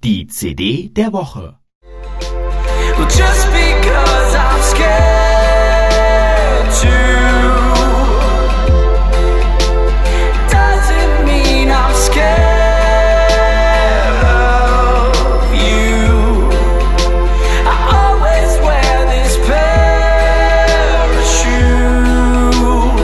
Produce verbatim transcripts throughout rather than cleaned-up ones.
Die C D der Woche. Just because I'm scared to doesn't mean I'm scared of you. I always wear this parachute.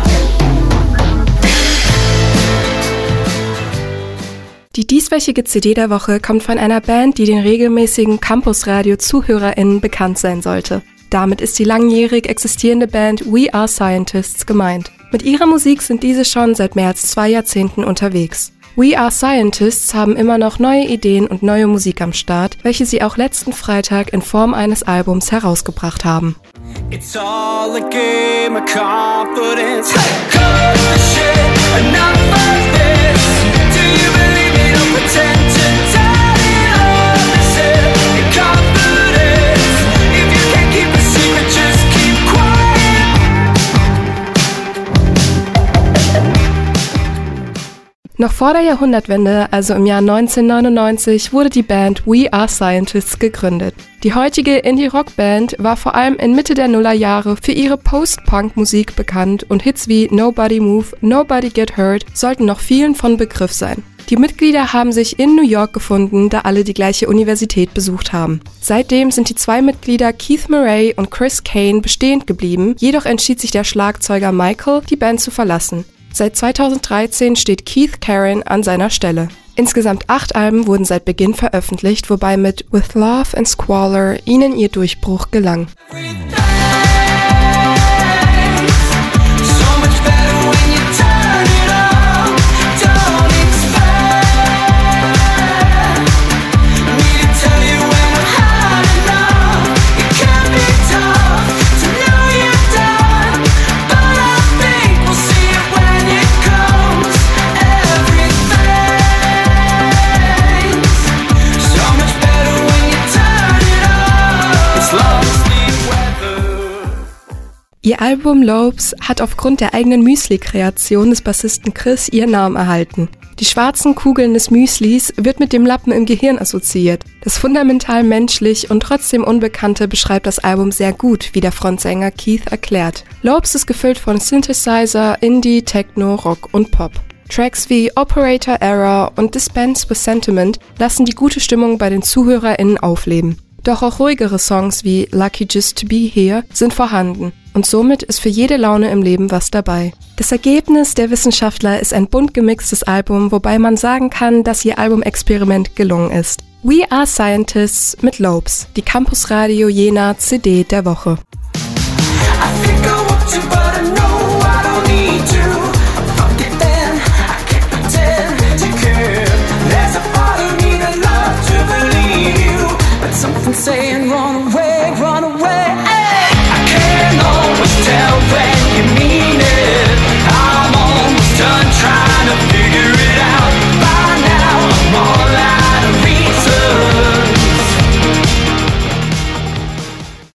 Die dieswöchige C D der Woche kommt von einer Band, die den regelmäßigen Campus-Radio-ZuhörerInnen bekannt sein sollte. Damit ist die langjährig existierende Band We Are Scientists gemeint. Mit ihrer Musik sind diese schon seit mehr als zwei Jahrzehnten unterwegs. We Are Scientists haben immer noch neue Ideen und neue Musik am Start, welche sie auch letzten Freitag in Form eines Albums herausgebracht haben. It's all a game of confidence. Cut the shit, enough of this. Do you believe me? Don't pretend to tell it all. This is your confidence. If you can't keep a secret, just keep quiet. Noch vor der Jahrhundertwende, also im Jahr neunzehnhundertneunundneunzig, wurde die Band We Are Scientists gegründet. Die heutige Indie-Rock-Band war vor allem in Mitte der Nullerjahre für ihre Post-Punk-Musik bekannt und Hits wie Nobody Move, Nobody Get Hurt sollten noch vielen von Begriff sein. Die Mitglieder haben sich in New York gefunden, da alle die gleiche Universität besucht haben. Seitdem sind die zwei Mitglieder Keith Murray und Chris Kane bestehend geblieben, jedoch entschied sich der Schlagzeuger Michael, die Band zu verlassen. Seit zweitausenddreizehn steht Keith Caron an seiner Stelle. Insgesamt acht Alben wurden seit Beginn veröffentlicht, wobei mit With Love and Squalor ihnen ihr Durchbruch gelang. Ihr Album Lopes hat aufgrund der eigenen Müsli-Kreation des Bassisten Chris ihren Namen erhalten. Die schwarzen Kugeln des Müslis wird mit dem Lappen im Gehirn assoziiert. Das fundamental menschlich und trotzdem Unbekannte beschreibt das Album sehr gut, wie der Frontsänger Keith erklärt. Lopes ist gefüllt von Synthesizer, Indie, Techno, Rock und Pop. Tracks wie Operator Error und Dispense with Sentiment lassen die gute Stimmung bei den ZuhörerInnen aufleben. Doch auch ruhigere Songs wie Lucky Just to Be Here sind vorhanden und somit ist für jede Laune im Leben was dabei. Das Ergebnis der Wissenschaftler ist ein bunt gemixtes Album, wobei man sagen kann, dass ihr Albumexperiment gelungen ist. We Are Scientists mit Lopes, die Campus Radio Jena C D der Woche.